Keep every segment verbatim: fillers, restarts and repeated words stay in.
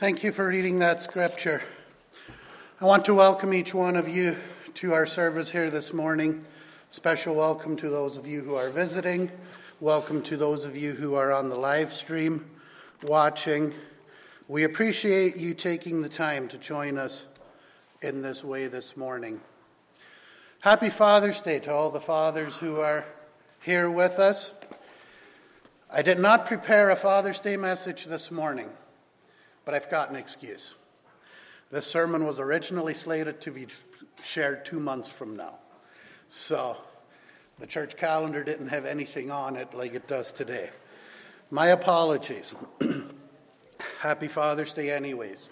Thank you for reading that scripture. I want to welcome each one of you to our service here this morning. Special welcome to those of you who are visiting. Welcome to those of you who are on the live stream watching. We appreciate you taking the time to join us in this way this morning. Happy Father's Day to all the fathers who are here with us. I did not prepare a Father's Day message this morning, but I've got an excuse. This sermon was originally slated to be shared two months from now. So the church calendar didn't have anything on it like it does today. My apologies. Happy Father's Day anyways.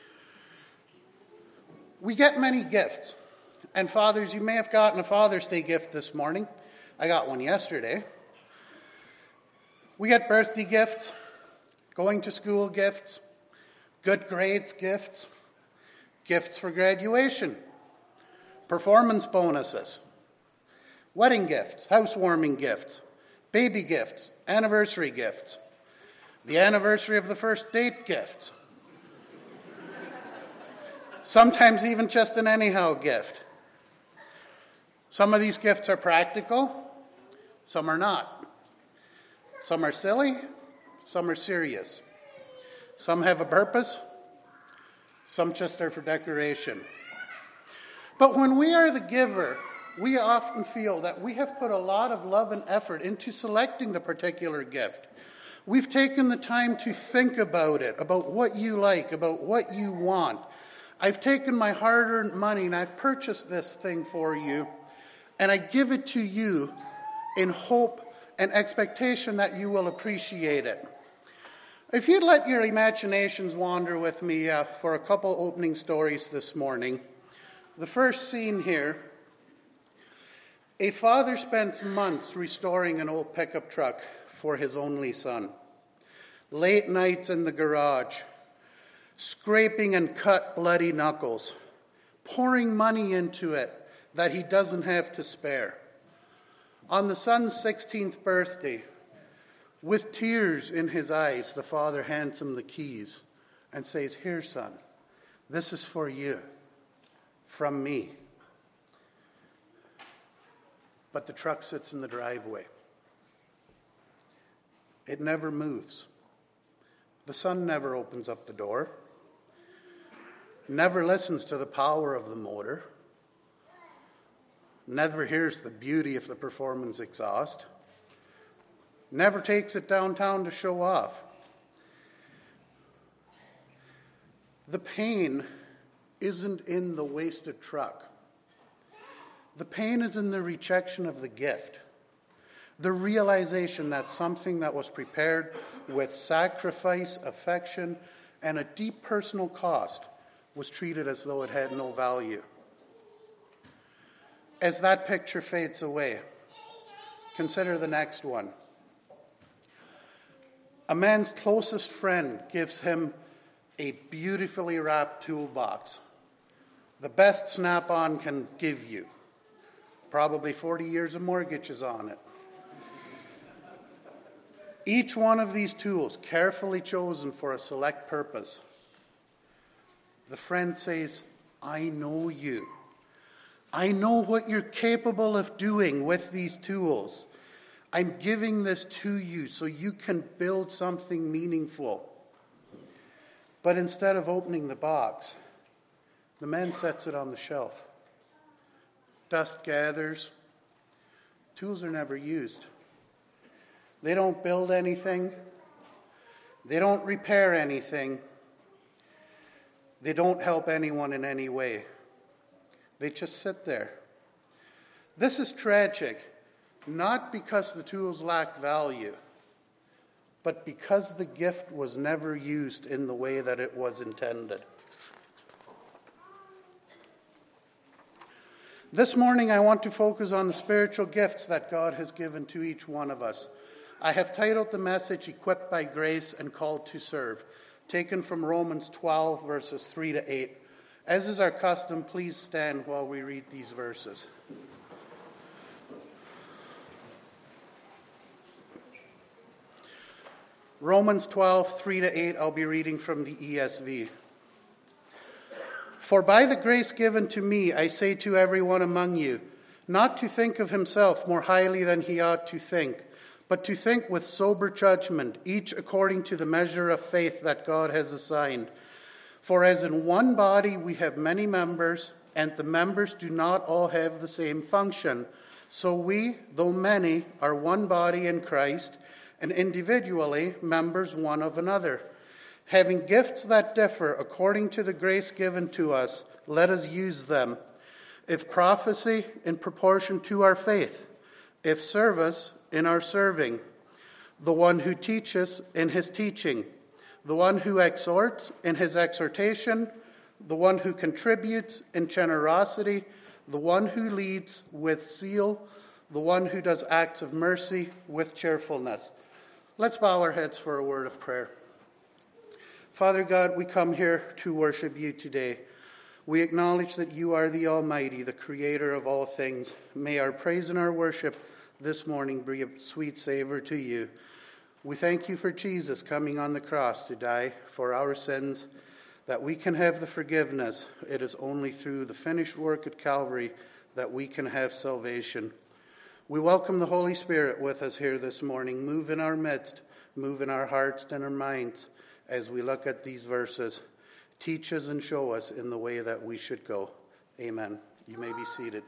We get many gifts. And fathers, you may have gotten a Father's Day gift this morning. I got one yesterday. We get birthday gifts, going to school gifts, good grades gifts, gifts for graduation, performance bonuses, wedding gifts, housewarming gifts, baby gifts, anniversary gifts, the anniversary of the first date gifts, sometimes even just an anyhow gift. Some of these gifts are practical, some are not. Some are silly, some are serious. Some have a purpose, some just are for decoration. But when we are the giver, we often feel that we have put a lot of love and effort into selecting the particular gift. We've taken the time to think about it, about what you like, about what you want. I've taken my hard-earned money and I've purchased this thing for you, and I give it to you in hope and expectation that you will appreciate it. If you'd let your imaginations wander with me uh, for a couple opening stories this morning. The first scene here, a father spends months restoring an old pickup truck for his only son. Late nights in the garage, scraping and cut bloody knuckles, pouring money into it that he doesn't have to spare. On the son's sixteenth birthday, with tears in his eyes, the father hands him the keys and says, "Here, son, this is for you, from me." But the truck sits in the driveway. It never moves. The son never opens up the door, never listens to the power of the motor, never hears the beauty of the performance exhaust, never takes it downtown to show off. The pain isn't in the wasted truck. The pain is in the rejection of the gift. The realization that something that was prepared with sacrifice, affection, and a deep personal cost was treated as though it had no value. As that picture fades away, consider the next one. A man's closest friend gives him a beautifully wrapped toolbox, the best Snap-on can give you. Probably forty years of mortgages on it. Each one of these tools carefully chosen for a select purpose. The friend says, "I know you. I know what you're capable of doing with these tools. I'm giving this to you so you can build something meaningful." But instead of opening the box, the man sets it on the shelf. Dust gathers. Tools are never used. They don't build anything. They don't repair anything. They don't help anyone in any way. They just sit there. This is tragic. Not because the tools lack value, but because the gift was never used in the way that it was intended. This morning, I want to focus on the spiritual gifts that God has given to each one of us. I have titled the message, "Equipped by Grace and Called to Serve," taken from Romans twelve, verses three to eight. As is our custom, please stand while we read these verses. Romans twelve, three to eight, I'll be reading from the E S V. For by the grace given to me, I say to everyone among you, not to think of himself more highly than he ought to think, but to think with sober judgment, each according to the measure of faith that God has assigned. For as in one body we have many members, and the members do not all have the same function, so we, though many, are one body in Christ, and individually members one of another. Having gifts that differ according to the grace given to us, let us use them. If prophecy, in proportion to our faith. If service, in our serving. The one who teaches, in his teaching. The one who exhorts, in his exhortation. The one who contributes, in generosity. The one who leads, with zeal. The one who does acts of mercy, with cheerfulness. Let's bow our heads for a word of prayer. Father God, we come here to worship you today. We acknowledge that you are the Almighty, the creator of all things. May our praise and our worship this morning bring a sweet savor to you. We thank you for Jesus coming on the cross to die for our sins, that we can have the forgiveness. It is only through the finished work at Calvary that we can have salvation. We welcome the Holy Spirit with us here this morning. Move in our midst, move in our hearts and our minds as we look at these verses. Teach us and show us in the way that we should go. Amen. You may be seated.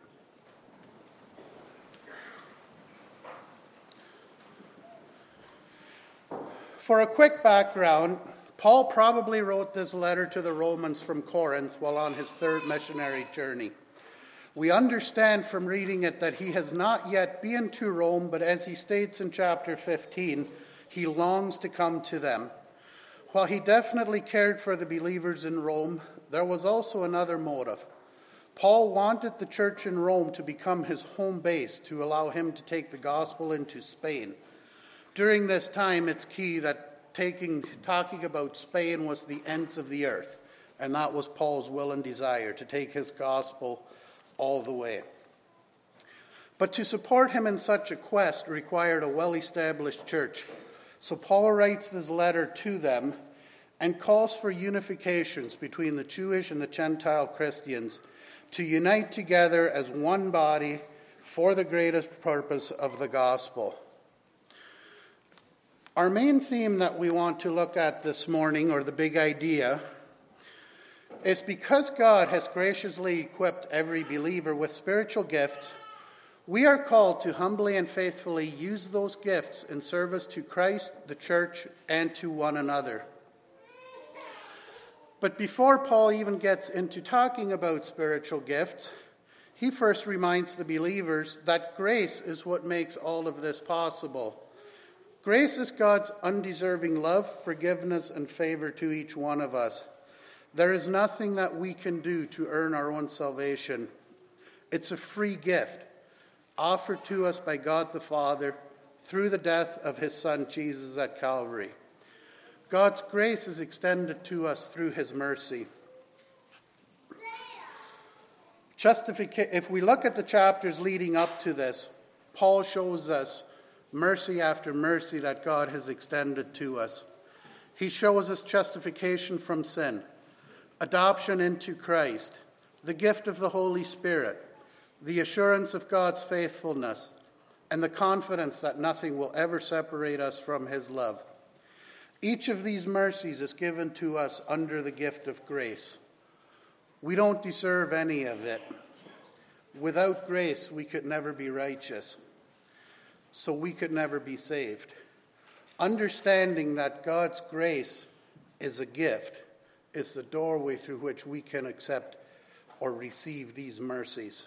For a quick background, Paul probably wrote this letter to the Romans from Corinth while on his third missionary journey. We understand from reading it that he has not yet been to Rome, but as he states in chapter fifteen, he longs to come to them. While he definitely cared for the believers in Rome, there was also another motive. Paul wanted the church in Rome to become his home base to allow him to take the gospel into Spain. During this time, it's key that taking, talking about Spain was the ends of the earth, and that was Paul's will and desire, to take his gospel all the way. But to support him in such a quest required a well-established church. So Paul writes this letter to them and calls for unifications between the Jewish and the Gentile Christians to unite together as one body for the greatest purpose of the gospel. Our main theme that we want to look at this morning, or the big idea, is because God has graciously equipped every believer with spiritual gifts, we are called to humbly and faithfully use those gifts in service to Christ, the church, and to one another. But before Paul even gets into talking about spiritual gifts, he first reminds the believers that grace is what makes all of this possible. Grace is God's undeserving love, forgiveness, and favor to each one of us. There is nothing that we can do to earn our own salvation. It's a free gift offered to us by God the Father through the death of his Son Jesus at Calvary. God's grace is extended to us through his mercy. Justifica- if we look at the chapters leading up to this, Paul shows us mercy after mercy that God has extended to us. He shows us justification from sin, adoption into Christ, the gift of the Holy Spirit, the assurance of God's faithfulness, and the confidence that nothing will ever separate us from his love. Each of these mercies is given to us under the gift of grace. We don't deserve any of it. Without grace, we could never be righteous, so we could never be saved. Understanding that God's grace is a gift is the doorway through which we can accept or receive these mercies.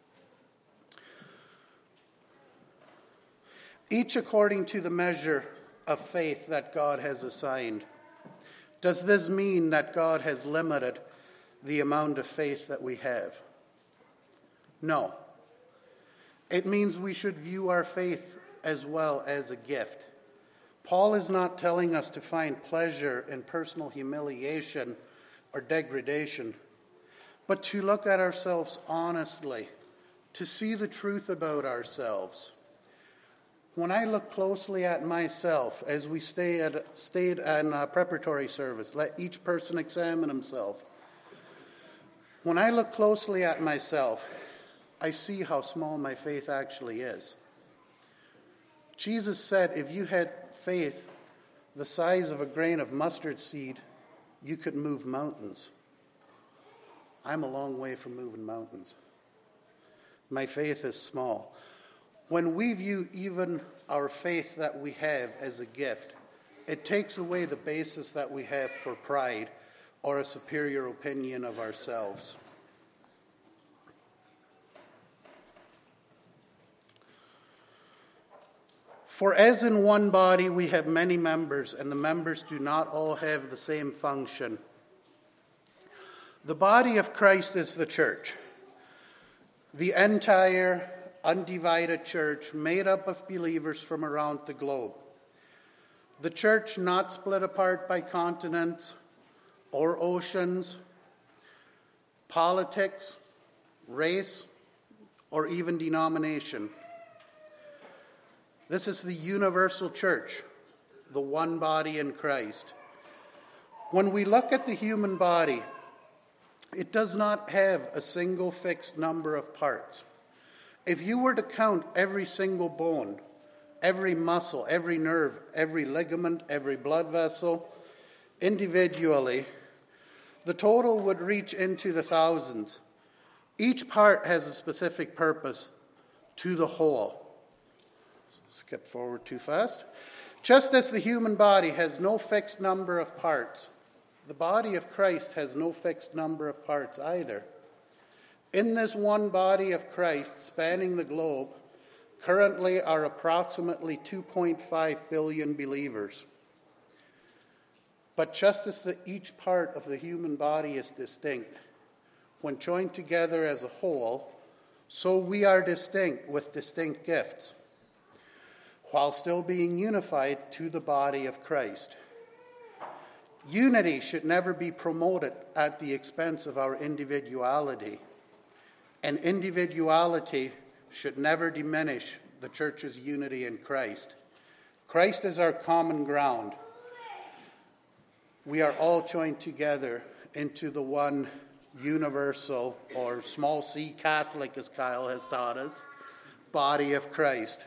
Each according to the measure of faith that God has assigned. Does this mean that God has limited the amount of faith that we have? No. It means we should view our faith as well as a gift. Paul is not telling us to find pleasure in personal humiliation or degradation, but to look at ourselves honestly, to see the truth about ourselves. When I look closely at myself, as we stay at, stayed in a preparatory service, let each person examine himself. When I look closely at myself, I see how small my faith actually is. Jesus said, if you had faith the size of a grain of mustard seed, you could move mountains. I'm a long way from moving mountains. My faith is small. When we view even our faith that we have as a gift, it takes away the basis that we have for pride or a superior opinion of ourselves. For as in one body we have many members, and the members do not all have the same function. The body of Christ is the church, the entire undivided church made up of believers from around the globe. The church not split apart by continents or oceans, politics, race, or even denomination. This is the universal church, the one body in Christ. When we look at the human body, it does not have a single fixed number of parts. If you were to count every single bone, every muscle, every nerve, every ligament, every blood vessel individually, the total would reach into the thousands. Each part has a specific purpose to the whole. Skip forward too fast. Just as the human body has no fixed number of parts, the body of Christ has no fixed number of parts either. In this one body of Christ spanning the globe, currently are approximately two point five billion believers. But just as the, each part of the human body is distinct, when joined together as a whole, so we are distinct with distinct gifts, while still being unified to the body of Christ. Unity should never be promoted at the expense of our individuality, and individuality should never diminish the church's unity in Christ. Christ is our common ground. We are all joined together into the one universal, or small c Catholic, as Kyle has taught us, body of Christ.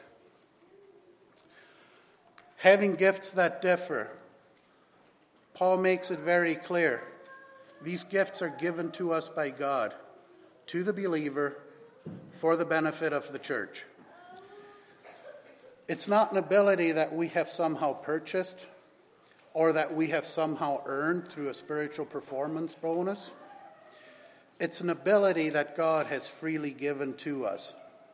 Having gifts that differ, Paul makes it very clear. These gifts are given to us by God, to the believer, for the benefit of the church. It's not an ability that we have somehow purchased or that we have somehow earned through a spiritual performance bonus. It's an ability that God has freely given to us.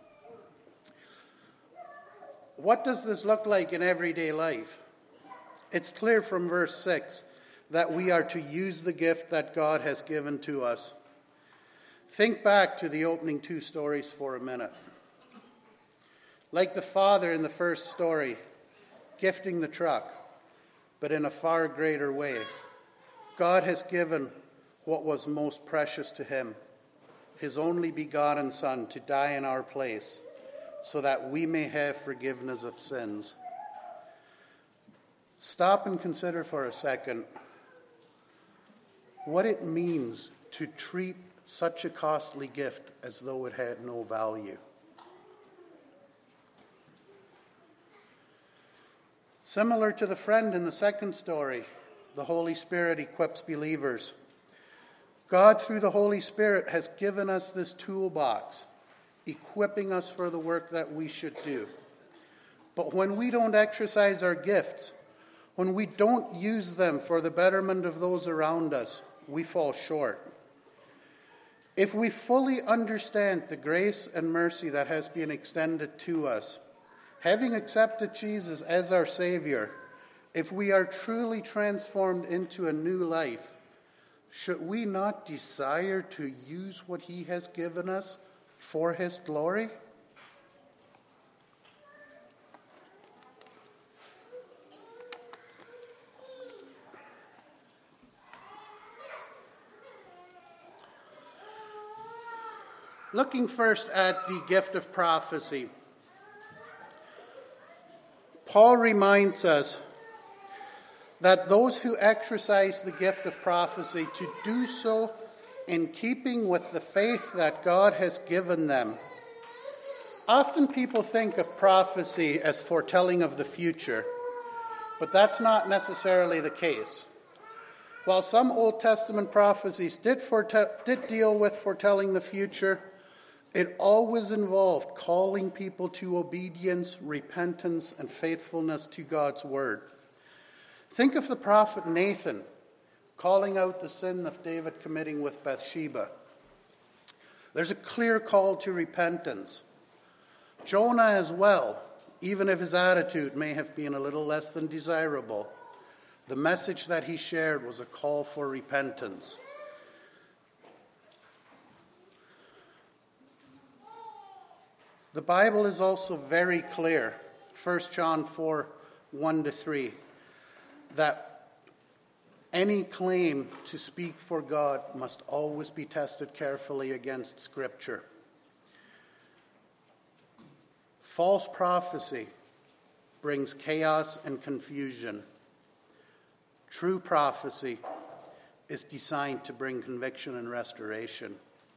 What does this look like in everyday life? It's clear from verse six that we are to use the gift that God has given to us. Think back to the opening two stories for a minute. Like the father in the first story, gifting the truck, but in a far greater way, God has given what was most precious to him, his only begotten Son, to die in our place, so that we may have forgiveness of sins. Stop and consider for a second what it means to treat such a costly gift as though it had no value. Similar to the friend in the second story, the Holy Spirit equips believers. God, through the Holy Spirit, has given us this toolbox, equipping us for the work that we should do. But when we don't exercise our gifts, when we don't use them for the betterment of those around us, we fall short. If we fully understand the grace and mercy that has been extended to us, having accepted Jesus as our Savior, if we are truly transformed into a new life, should we not desire to use what he has given us for his glory? Looking first at the gift of prophecy. Paul reminds us that those who exercise the gift of prophecy to do so in keeping with the faith that God has given them. Often people think of prophecy as foretelling of the future, but that's not necessarily the case. While some Old Testament prophecies did, forete- did deal with foretelling the future, it always involved calling people to obedience, repentance, and faithfulness to God's word. Think of the prophet Nathan calling out the sin of David committing with Bathsheba. There's a clear call to repentance. Jonah as well, even if his attitude may have been a little less than desirable, the message that he shared was a call for repentance. The Bible is also very clear, First John four, one to three, that any claim to speak for God must always be tested carefully against Scripture. False prophecy brings chaos and confusion. True prophecy is designed to bring conviction and restoration.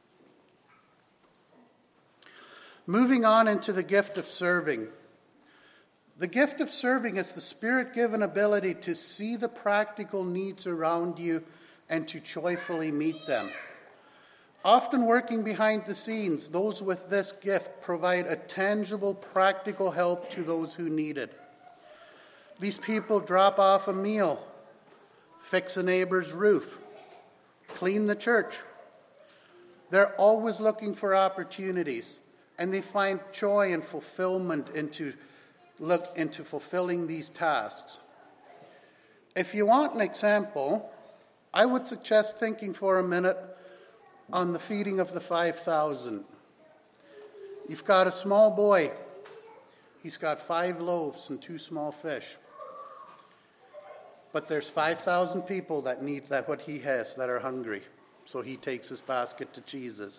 Moving on into the gift of serving. The gift of serving is the Spirit-given ability to see the practical needs around you and to joyfully meet them. Often working behind the scenes, those with this gift provide a tangible, practical help to those who need it. These people drop off a meal, fix a neighbor's roof, clean the church. They're always looking for opportunities, and they find joy and fulfillment into look into fulfilling these tasks. If you want an example, I would suggest thinking for a minute on the feeding of the five thousand. You've got a small boy. He's got five loaves and two small fish. But there's five thousand people that need that what he has, that are hungry. So he takes his basket to Jesus.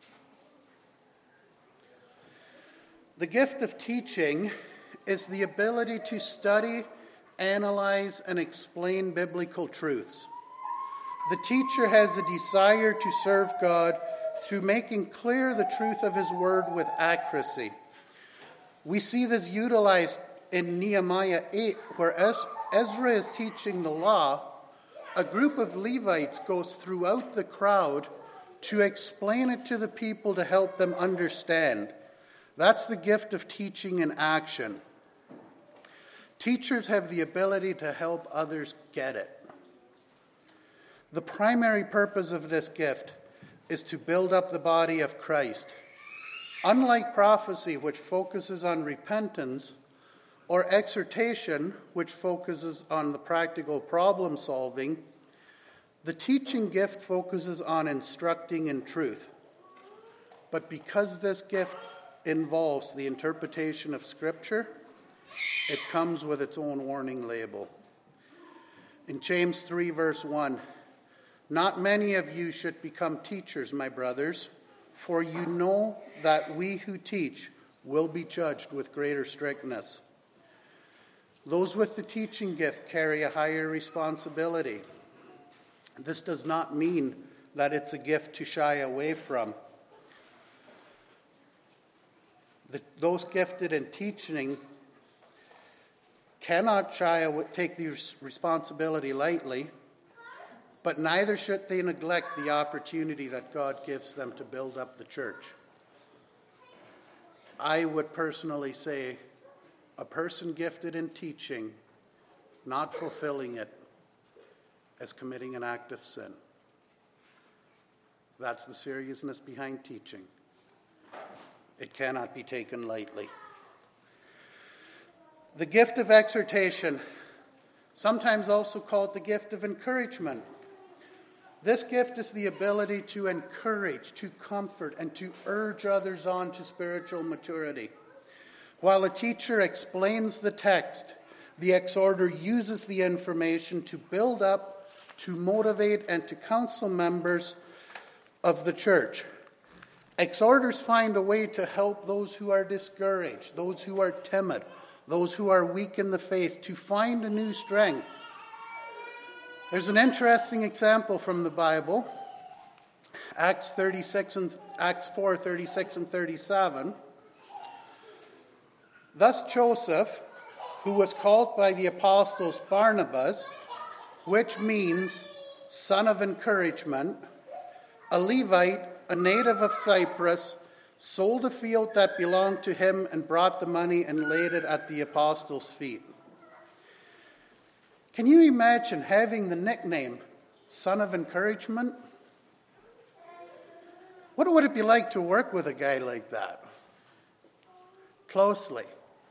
The gift of teaching is the ability to study, analyze, and explain biblical truths. The teacher has a desire to serve God through making clear the truth of his word with accuracy. We see this utilized in Nehemiah eight, where Ezra is teaching the law. A group of Levites goes throughout the crowd to explain it to the people to help them understand. That's the gift of teaching in action. Teachers have the ability to help others get it. The primary purpose of this gift is to build up the body of Christ. Unlike prophecy, which focuses on repentance, or exhortation, which focuses on the practical problem solving, the teaching gift focuses on instructing in truth. But because this gift involves the interpretation of Scripture, it comes with its own warning label. In James three, verse one, "Not many of you should become teachers, my brothers, for you know that we who teach will be judged with greater strictness." Those with the teaching gift carry a higher responsibility. This does not mean that it's a gift to shy away from. The, those gifted in teaching cannot shy away, take the responsibility lightly, but neither should they neglect the opportunity that God gives them to build up the church. I would personally say a person gifted in teaching, not fulfilling it, is committing an act of sin. That's the seriousness behind teaching. It cannot be taken lightly. The gift of exhortation, sometimes also called the gift of encouragement. This gift is the ability to encourage, to comfort, and to urge others on to spiritual maturity. While a teacher explains the text, the exhorter uses the information to build up, to motivate, and to counsel members of the church. Exhorters find a way to help those who are discouraged, those who are timid, those who are weak in the faith, to find a new strength. There's an interesting example from the Bible, Acts thirty-six and Acts four, thirty-six and thirty-seven. Thus Joseph, who was called by the apostles Barnabas, which means son of encouragement, a Levite, a native of Cyprus, sold a field that belonged to him and brought the money and laid it at the apostles' feet. Can you imagine having the nickname son of encouragement? What would it be like to work with a guy like that? Closely.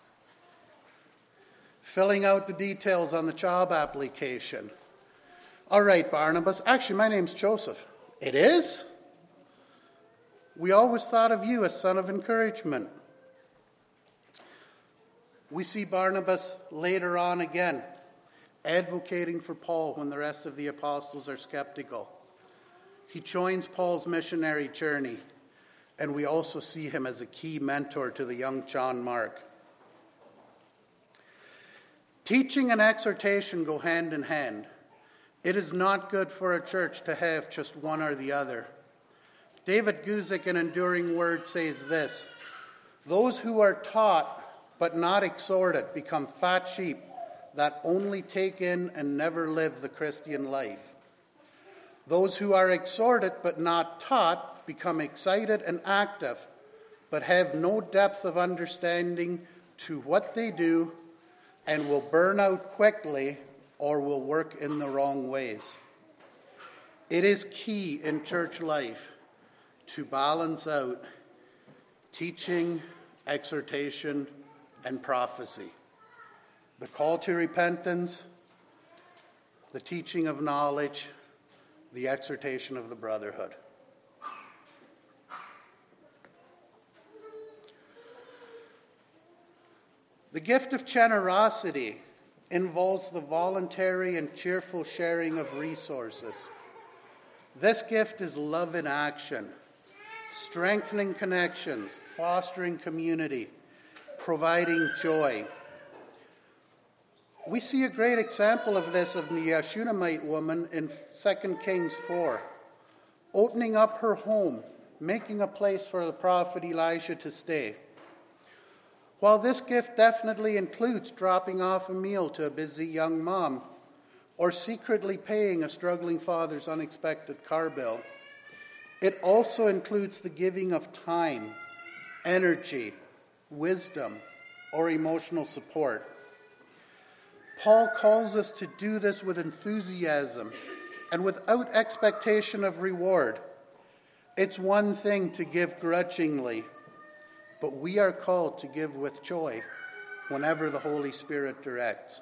Filling out the details on the job application. All right, Barnabas. Actually, my name's Joseph. It is? We always thought of you as son of encouragement. We see Barnabas later on again, advocating for Paul when the rest of the apostles are skeptical. He joins Paul's missionary journey, and we also see him as a key mentor to the young John Mark. Teaching and exhortation go hand in hand. It is not good for a church to have just one or the other. David Guzik in Enduring Word says this: those who are taught but not exhorted become fat sheep that only take in and never live the Christian life. Those who are exhorted but not taught become excited and active, but have no depth of understanding to what they do and will burn out quickly or will work in the wrong ways. It is key in church life to balance out teaching, exhortation, and prophecy. The call to repentance, the teaching of knowledge, the exhortation of the brotherhood. The gift of generosity involves the voluntary and cheerful sharing of resources. This gift is love in action, strengthening connections, fostering community, providing joy. We see a great example of this of the Shunammite woman in Second Kings four, opening up her home, making a place for the prophet Elijah to stay. While this gift definitely includes dropping off a meal to a busy young mom or secretly paying a struggling father's unexpected car bill, it also includes the giving of time, energy, wisdom, or emotional support. Paul calls us to do this with enthusiasm and without expectation of reward. It's one thing to give grudgingly, but we are called to give with joy whenever the Holy Spirit directs.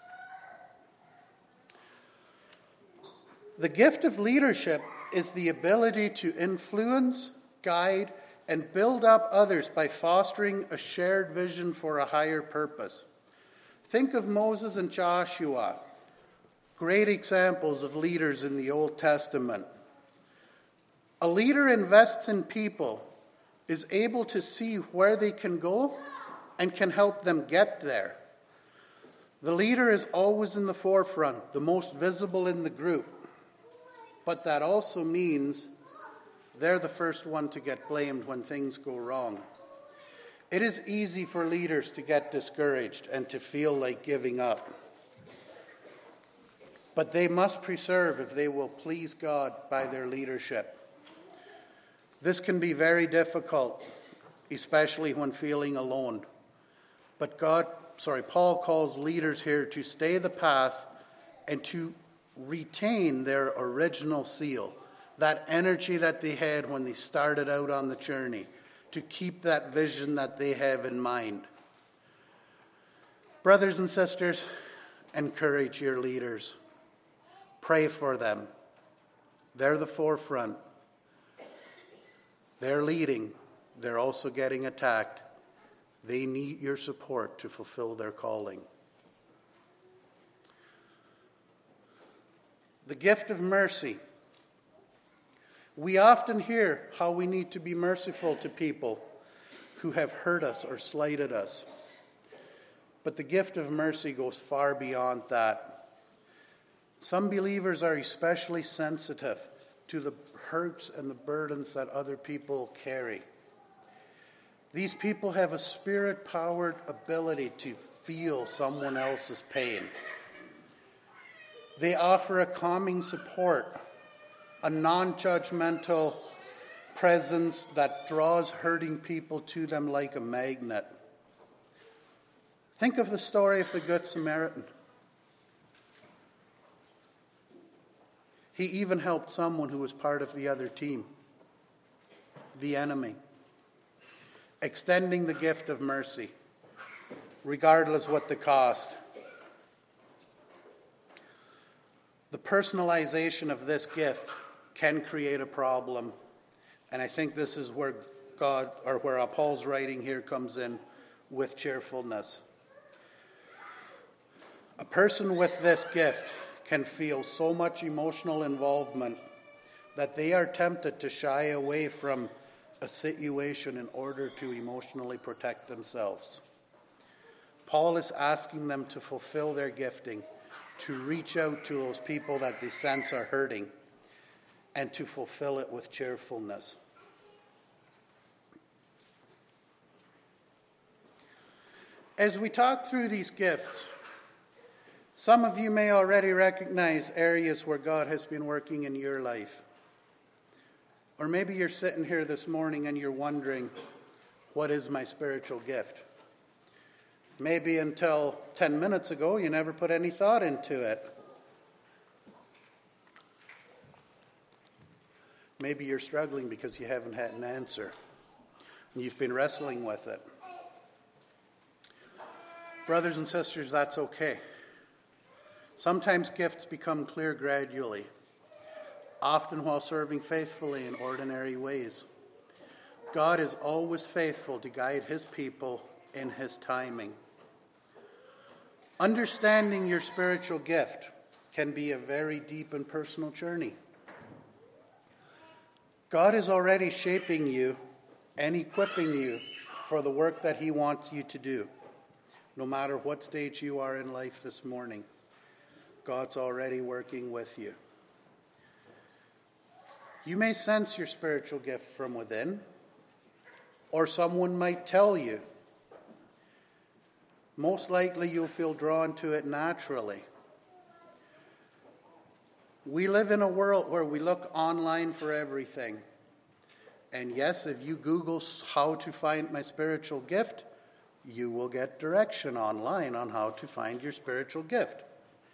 The gift of leadership is the ability to influence, guide, and build up others by fostering a shared vision for a higher purpose. Think of Moses and Joshua, great examples of leaders in the Old Testament. A leader invests in people, is able to see where they can go, and can help them get there. The leader is always in the forefront, the most visible in the group. But that also means they're the first one to get blamed when things go wrong. It is easy for leaders to get discouraged and to feel like giving up. But they must persevere if they will please God by their leadership. This can be very difficult, especially when feeling alone. But God, sorry, Paul calls leaders here to stay the path and to retain their original seal, that energy that they had when they started out on the journey, to keep that vision that they have in mind. Brothers and sisters, encourage your leaders. Pray for them. They're the forefront. They're leading. They're also getting attacked. They need your support to fulfill their calling. The gift of mercy. We often hear how we need to be merciful to people who have hurt us or slighted us. But the gift of mercy goes far beyond that. Some believers are especially sensitive to the hurts and the burdens that other people carry. These people have a spirit-powered ability to feel someone else's pain. They offer a calming support, a non-judgmental presence that draws hurting people to them like a magnet. Think of the story of the Good Samaritan. He even helped someone who was part of the other team, the enemy, extending the gift of mercy, regardless what the cost. The personalization of this gift can create a problem, and I think this is where God, or where Paul's writing here comes in with cheerfulness. A person with this gift can feel so much emotional involvement that they are tempted to shy away from a situation in order to emotionally protect themselves. Paul is asking them to fulfill their gifting, to reach out to those people that they sense are hurting, and to fulfill it with cheerfulness. As we talk through these gifts, some of you may already recognize areas where God has been working in your life. Or maybe you're sitting here this morning and you're wondering, what is my spiritual gift? Maybe until ten minutes ago, you never put any thought into it. Maybe you're struggling because you haven't had an answer, and you've been wrestling with it. Brothers and sisters, that's okay. Sometimes gifts become clear gradually, often while serving faithfully in ordinary ways. God is always faithful to guide his people in his timing. Understanding your spiritual gift can be a very deep and personal journey. God is already shaping you and equipping you for the work that he wants you to do. No matter what stage you are in life this morning, God's already working with you. You may sense your spiritual gift from within, or someone might tell you. Most likely you'll feel drawn to it naturally. We live in a world where we look online for everything. And yes, if you Google how to find my spiritual gift, you will get direction online on how to find your spiritual gift.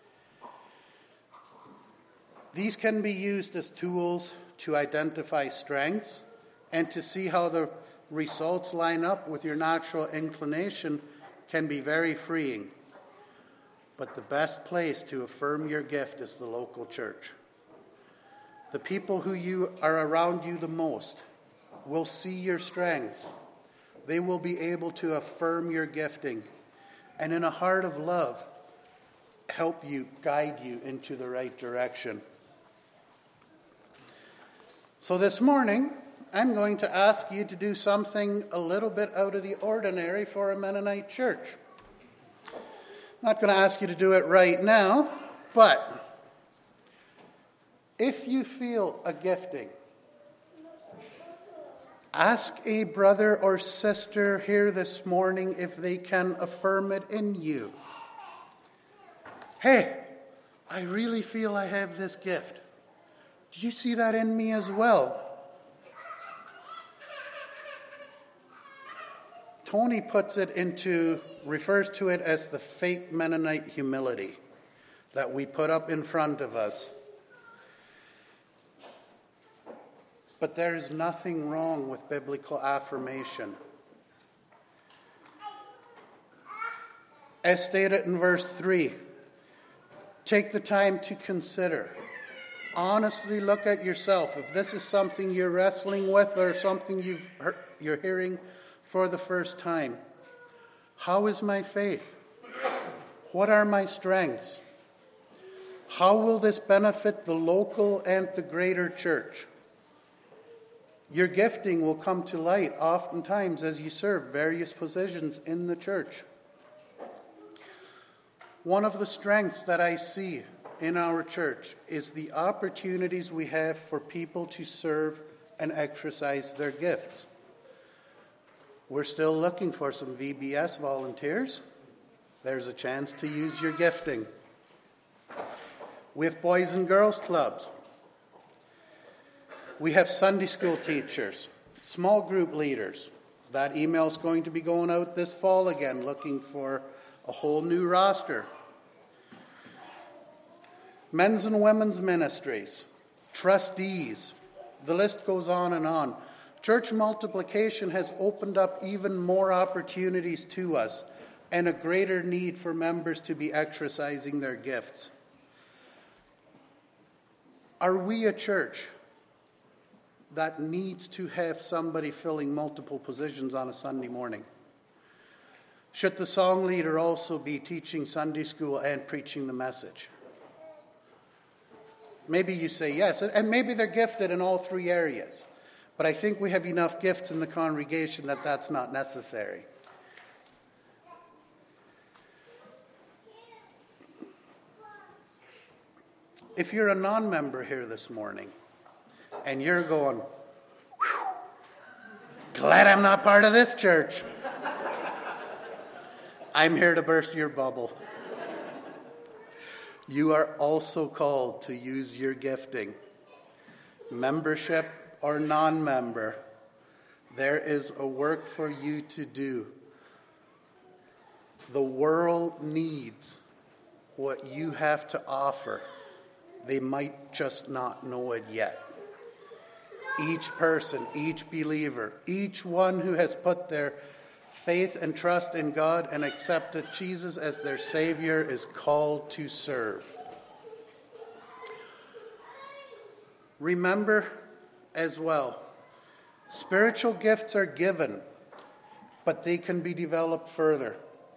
These can be used as tools to identify strengths and to see how the results line up with your natural inclination can be very freeing. But the best place to affirm your gift is the local church. The people who you are around you the most will see your strengths. They will be able to affirm your gifting, and in a heart of love, help you, guide you into the right direction. So this morning, I'm going to ask you to do something a little bit out of the ordinary for a Mennonite church. I'm not going to ask you to do it right now, but if you feel a gifting, ask a brother or sister here this morning if they can affirm it in you. Hey, I really feel I have this gift. Do you see that in me as well? Tony puts it into, refers to it as the fake Mennonite humility that we put up in front of us. But there is nothing wrong with biblical affirmation. As stated in verse three, take the time to consider. Honestly look at yourself. If this is something you're wrestling with or something you've heard, you're hearing for the first time, how is my faith? What are my strengths? How will this benefit the local and the greater church? Your gifting will come to light oftentimes as you serve various positions in the church. One of the strengths that I see in our church is the opportunities we have for people to serve and exercise their gifts. We're still looking for some V B S volunteers. There's a chance to use your gifting. We have boys and girls clubs. We have Sunday school teachers, small group leaders. That email is going to be going out this fall again, looking for a whole new roster. Men's and women's ministries, trustees, the list goes on and on. Church multiplication has opened up even more opportunities to us and a greater need for members to be exercising their gifts. Are we a church that needs to have somebody filling multiple positions on a Sunday morning? Should the song leader also be teaching Sunday school and preaching the message? Maybe you say yes, and maybe they're gifted in all three areas. But I think we have enough gifts in the congregation that that's not necessary. If you're a non-member here this morning, and you're going, "Whew, glad I'm not part of this church," I'm here to burst your bubble. You are also called to use your gifting. Membership or non-member, there is a work for you to do. The world needs what you have to offer. They might just not know it yet. Each person, each believer, each one who has put their faith and trust in God and accepted Jesus as their Savior is called to serve. Remember as well, spiritual gifts are given, but they can be developed further.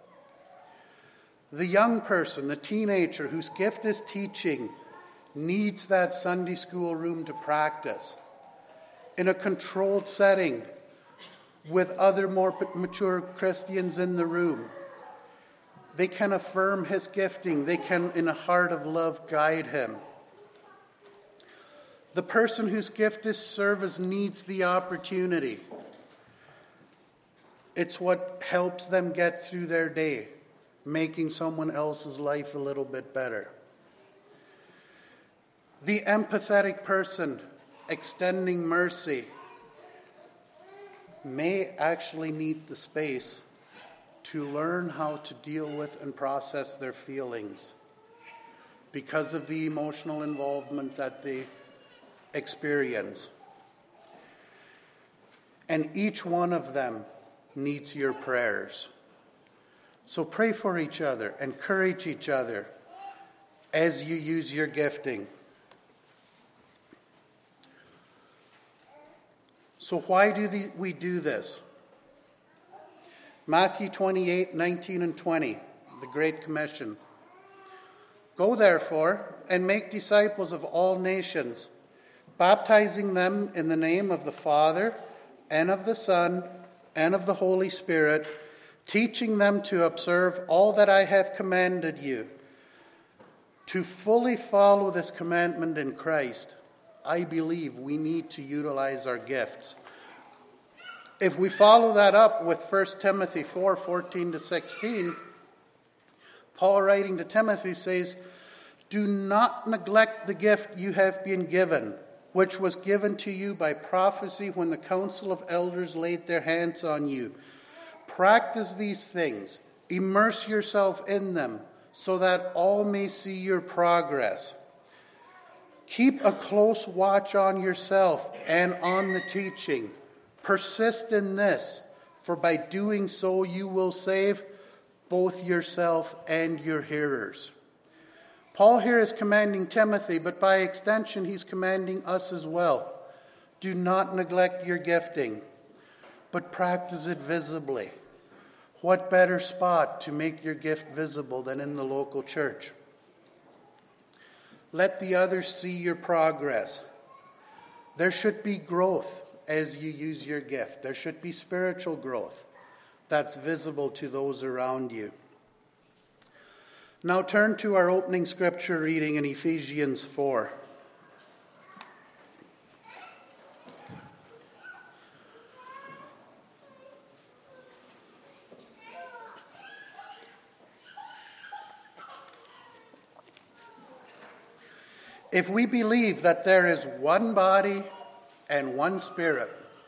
The young person, the teenager whose gift is teaching, needs that Sunday school room to practice in a controlled setting with other more mature Christians in the room. They can affirm his gifting. They can, in a heart of love, guide him. The person whose gift is service needs the opportunity. It's what helps them get through their day, making someone else's life a little bit better. The empathetic person extending mercy may actually need the space to learn how to deal with and process their feelings because of the emotional involvement that they experience. And each one of them needs your prayers. So pray for each other, encourage each other as you use your gifting. So why do the, we do this? Matthew twenty-eight, nineteen and twenty, the Great Commission. Go therefore and make disciples of all nations, baptizing them in the name of the Father and of the Son and of the Holy Spirit, teaching them to observe all that I have commanded you. To fully follow this commandment in Christ, I believe we need to utilize our gifts. If we follow that up with First Timothy four, fourteen to sixteen, Paul writing to Timothy says, do not neglect the gift you have been given, which was given to you by prophecy when the council of elders laid their hands on you. Practice these things, immerse yourself in them, so that all may see your progress. Keep a close watch on yourself and on the teaching. Persist in this, for by doing so you will save both yourself and your hearers. Paul here is commanding Timothy, but by extension he's commanding us as well. Do not neglect your gifting, but practice it visibly. What better spot to make your gift visible than in the local church? Let the others see your progress. There should be growth as you use your gift. There should be spiritual growth that's visible to those around you. Now turn to our opening scripture reading in Ephesians four. If we believe that there is one body and one Spirit,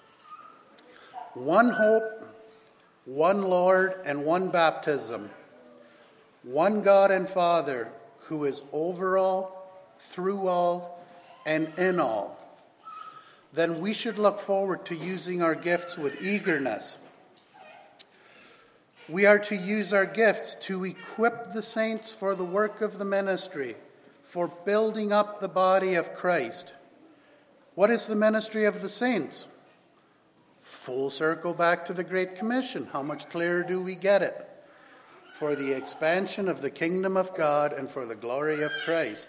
one hope, one Lord, and one baptism, one God and Father, who is over all, through all, and in all, then we should look forward to using our gifts with eagerness. We are to use our gifts to equip the saints for the work of the ministry, for building up the body of Christ. What is the ministry of the saints? Full circle back to the Great Commission. How much clearer do we get it? For the expansion of the kingdom of God and for the glory of Christ.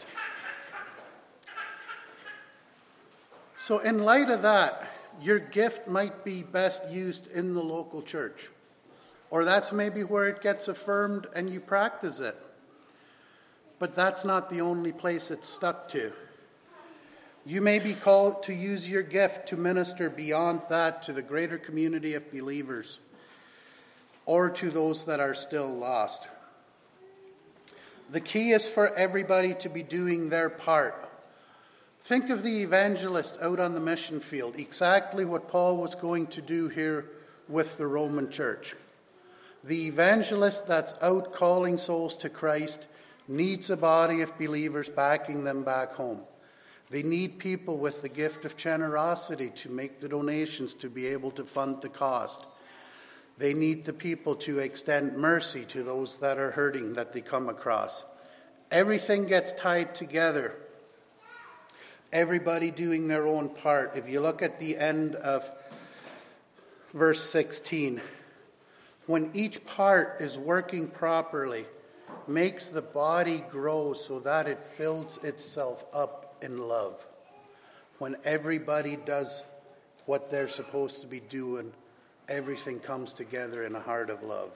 So in light of that, your gift might be best used in the local church. Or that's maybe where it gets affirmed and you practice it. But that's not the only place it's stuck to. You may be called to use your gift to minister beyond that to the greater community of believers or to those that are still lost. The key is for everybody to be doing their part. Think of the evangelist out on the mission field, exactly what Paul was going to do here with the Roman church. The evangelist that's out calling souls to Christ needs a body of believers backing them back home. They need people with the gift of generosity to make the donations to be able to fund the cost. They need the people to extend mercy to those that are hurting that they come across. Everything gets tied together. Everybody doing their own part. If you look at the end of verse sixteen, when each part is working properly, makes the body grow so that it builds itself up in love. When everybody does what they're supposed to be doing, everything comes together in a heart of love.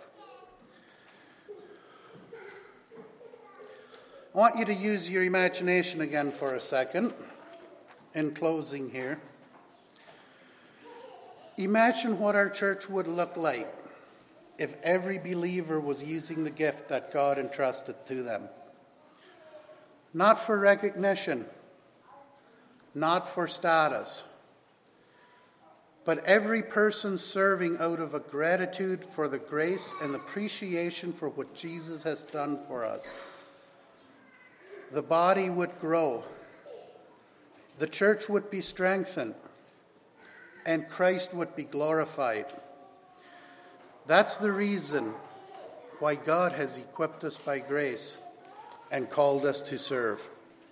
I want you to use your imagination again for a second in closing here. Imagine what our church would look like if every believer was using the gift that God entrusted to them. Not for recognition, not for status, but every person serving out of a gratitude for the grace and appreciation for what Jesus has done for us. The body would grow, the church would be strengthened, and Christ would be glorified. That's the reason why God has equipped us by grace and called us to serve.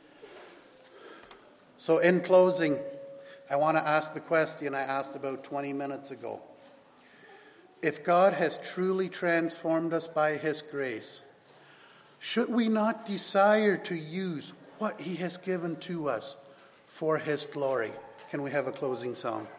So in closing, I want to ask the question I asked about twenty minutes ago. If God has truly transformed us by his grace, should we not desire to use what he has given to us for his glory? Can we have a closing song?